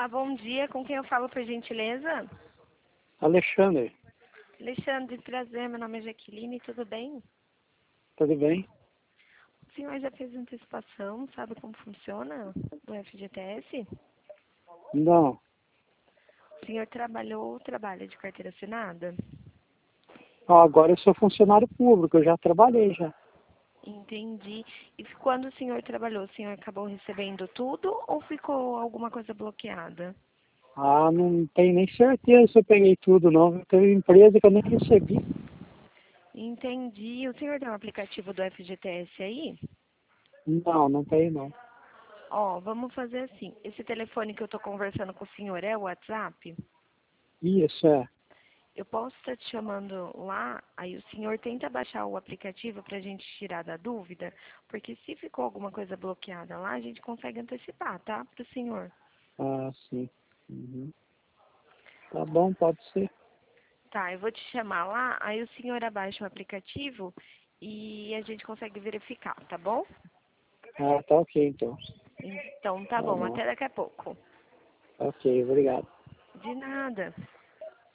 Olá, bom dia. Com quem eu falo, por gentileza? Alexandre, Alexandre, prazer. Meu nome é Jaqueline. Tudo bem? tudo bem? O senhor já fez antecipação? Sabe como funciona o FGTS? Não. O senhor trabalhou ou trabalha de carteira assinada? Agora eu sou funcionário público, eu já trabalhei já. Entendi. E quando o senhor trabalhou, o senhor acabou recebendo tudo ou ficou alguma coisa bloqueada? Não tenho nem certeza se eu peguei tudo, não. Teve empresa que eu nem recebi. Entendi. O senhor tem um aplicativo do FGTS aí? Não, não tenho não. Ó, vamos fazer assim. Esse telefone que eu tô conversando com o senhor é o WhatsApp? Isso, é. Eu posso estar te chamando lá, aí o senhor tenta baixar o aplicativo para a gente tirar da dúvida, porque se ficou alguma coisa bloqueada lá, a gente consegue antecipar, tá? Para o senhor. Sim. Uhum. Tá bom, pode ser. Tá, eu vou te chamar lá, aí o senhor abaixa o aplicativo e a gente consegue verificar, tá bom? Tá ok então. Então tá Tá bom, bom. até daqui a pouco. Ok, obrigado. De nada.